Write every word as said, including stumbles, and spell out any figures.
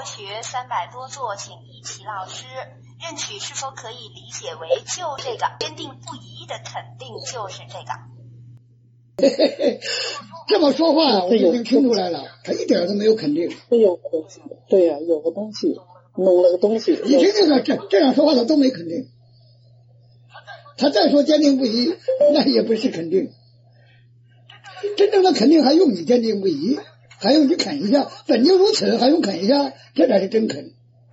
学三百多座，请一齐老师。认取是否可以理解为就这个坚定不移的肯定就是这个？ 这么说话我已经听出来了，他一点都没有肯定。 这有个东西，对呀、啊，有个东西，弄了个东西。 你听这个这这样说话的都没肯定，他再说坚定不移，那也不是肯定。真正的肯定还用你坚定不移，还用你啃一下，本就如此，还用啃一下，这才是真肯。